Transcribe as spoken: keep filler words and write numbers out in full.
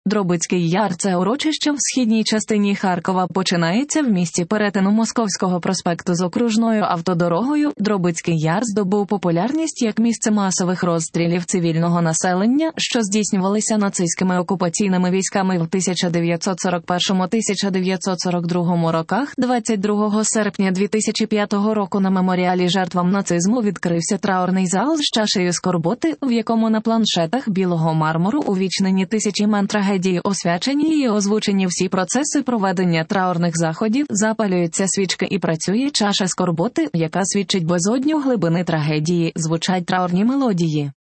Дробицький яр – це урочище в східній частині Харкова, починається в місці перетину Московського проспекту з окружною автодорогою. Дробицький яр здобув популярність як місце масових розстрілів цивільного населення, що здійснювалися нацистськими окупаційними військами в тисяча дев'ятсот сорок першому - тисяча дев'ятсот сорок другому роках. двадцять другого серпня дві тисячі п'ятого року на меморіалі жертвам нацизму відкрився траурний зал з чашею скорботи, в якому на планшетах білого мармуру увічнені тисячі імен трагедії, освячені і озвучені всі процеси проведення траурних заходів, запалюються свічки і працює чаша скорботи, яка свідчить безодню глибини трагедії, звучать траурні мелодії.